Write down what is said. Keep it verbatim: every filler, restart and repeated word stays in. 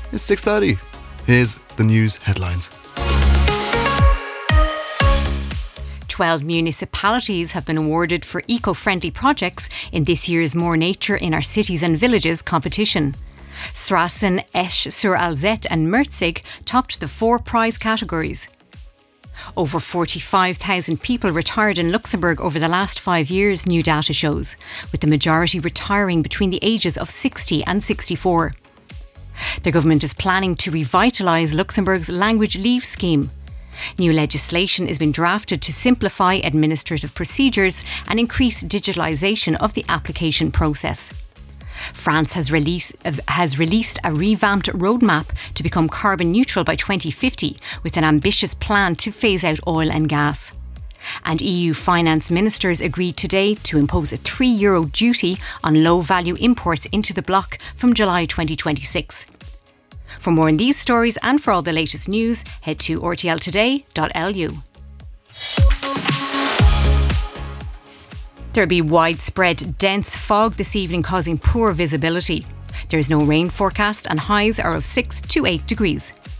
It's six thirty. Here's the news headlines. twelve municipalities have been awarded for eco-friendly projects in this year's More Nature in Our Cities and Villages competition. Strassen, Esch-sur-Alzette and Merzig topped the four prize categories. Over forty-five thousand people retired in Luxembourg over the last five years, new data shows, with the majority retiring between the ages of sixty and sixty-four. The government is planning to revitalise Luxembourg's language leave scheme. New legislation has been drafted to simplify administrative procedures and increase digitalisation of the application process. France has, release, has released a revamped roadmap to become carbon neutral by twenty fifty, with an ambitious plan to phase out oil and gas. And E U finance ministers agreed today to impose a three euro duty on low-value imports into the bloc from July twenty twenty-six. For more on these stories and for all the latest news, head to r t l today dot l u. There will be widespread dense fog this evening, causing poor visibility. There is no rain forecast and highs are of six to eight degrees.